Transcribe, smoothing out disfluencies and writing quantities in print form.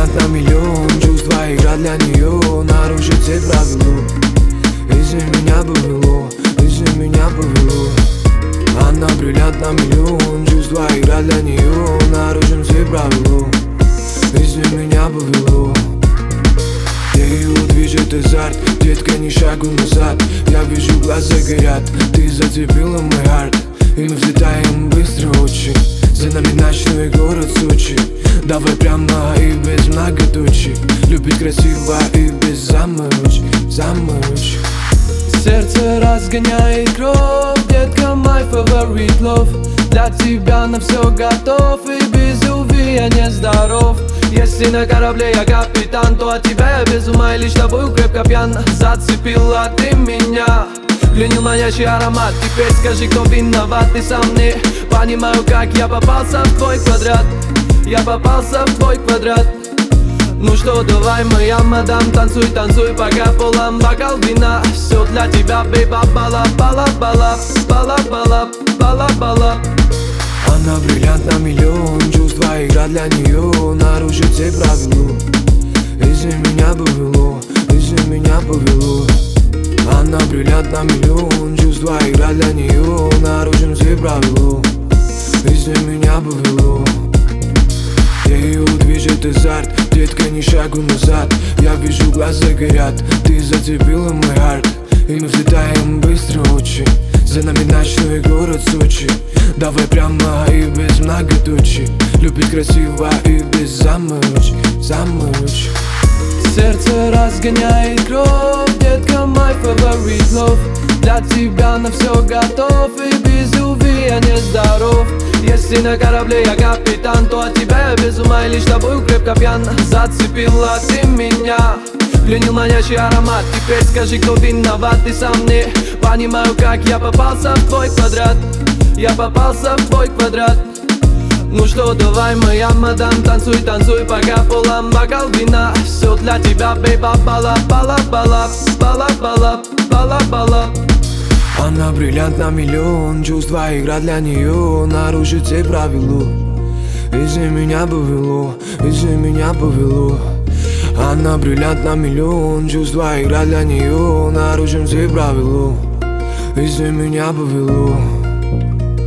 бриллиант на миллион, чувства, игра для нее, нарушить все правила. Из-за меня повело, из-за меня повело. Она бриллиант на миллион, чувства, игра для нее, нарушим все правила. Из-за меня повело. Ею движет азарт, детка, ни шагу назад. Я вижу, глаза горят, ты зацепила мой хард. И мы взлетаем быстро очень, за нами ночной город Сочи. Давай прямо и без многоточий, любить красиво и без замочек, замочек. Сердце разгоняет кровь, детка, my favorite love. Для тебя на все готов, и без любви я не здоров. Если на корабле я капитан, то от тебя я без ума и лишь тобою крепко пьян. Зацепила ты меня, пленил манящий аромат. Теперь скажи, кто виноват, ты сам не понимаю, как я попался в твой квадрат. Я попался в твой квадрат. Ну что, давай, моя мадам, танцуй, танцуй, пока полон бокал вина. Все для тебя, бейба, балап, балап, балап, балап, балап, балап, балап. Она бриллиант на миллион, чувства, игра для нее, нарушить все правила. Из-за меня повело, из-за меня повело. Она бриллиант на миллион, чувства, игра для нее, нарушим все правила. Из-за меня повело. Ею движет азарт, детка, ни шагу назад. Я вижу, глаза горят, ты зацепила мой хард. И мы взлетаем быстро очень, за нами ночной город Сочи. Давай прямо и без многоточий, любить красиво и без замочек, замочек. Сердце разгоняет кровь, детка, my favorite love. Для тебя на все готов, и без любви я не здоров. Если на корабле я капитан, то от тебя я без ума и лишь тобою крепко пьян. Зацепила ты меня, пленил манящий аромат. Теперь скажи, кто виноват, ты сам не понимаю, как я попался в твой квадрат. Я попался в твой квадрат. Ну что, давай, моя мадам, танцуй, танцуй, пока полон бокал вина. Все для тебя, бейба, балап, балап, балап, балап, балап, балап, балап. Она бриллиант на миллион, чувства, игра для нее, нарушить все правила. Из-за меня повело, из-за меня повело. Она бриллиант на миллион, чувства, игра для нее, нарушим все правила. Из-за меня повело.